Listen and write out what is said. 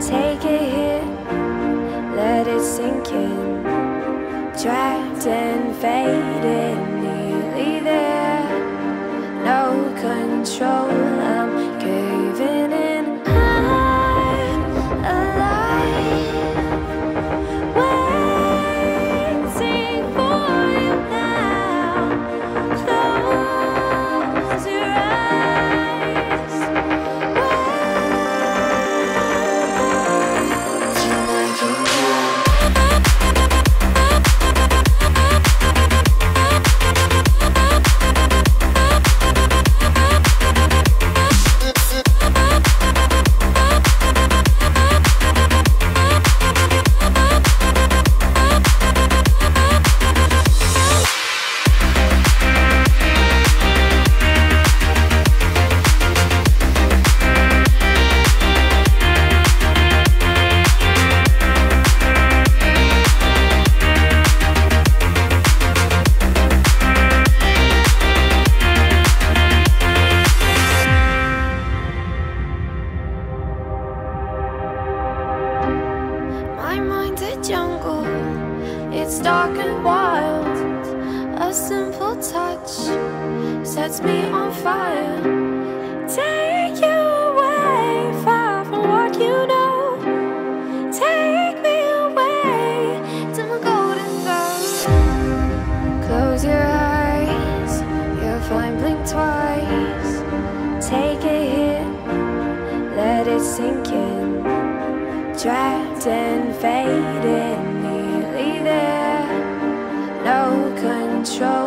Take a hit, let it sink in. Trapped and faded, nearly there. No control, I'm caving in. I'm alive, waiting for you now. Close your eyes. My mind's a jungle, it's dark and wild. A simple touch sets me on fire. Take you away, far from what you know. Take me away to my golden throne. Close your eyes, you'll find blink twice. Take a hit, let it sink in. Trapped and faded, nearly there. No control.